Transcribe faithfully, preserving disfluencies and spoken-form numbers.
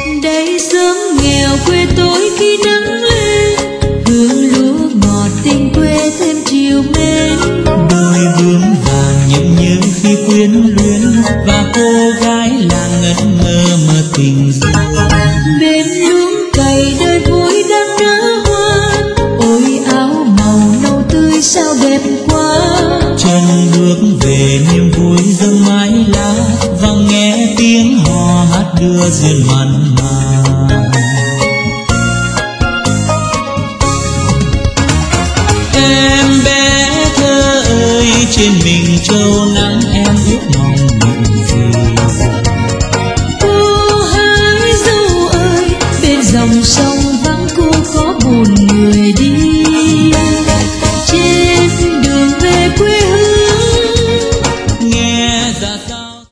Đây sớm nghèo quê tôi khi nắng lên, hương lúa ngọt tình quê thêm chiều mến. Đôi bướm vàng nhậm nhớ khi quyến luyến, và cô gái làng ngẩn ngơ mơ tình xưa. Bên luống cày đời vui đang nở hoa, ôi áo màu nâu tươi sao đẹp quá. Chân bước về niềm vui dâng mái lá, và nghe tiếng hò hát đưa duyên mặn mà. Em bé thơ ơi, trên mình châu nắng em ướt mong mình.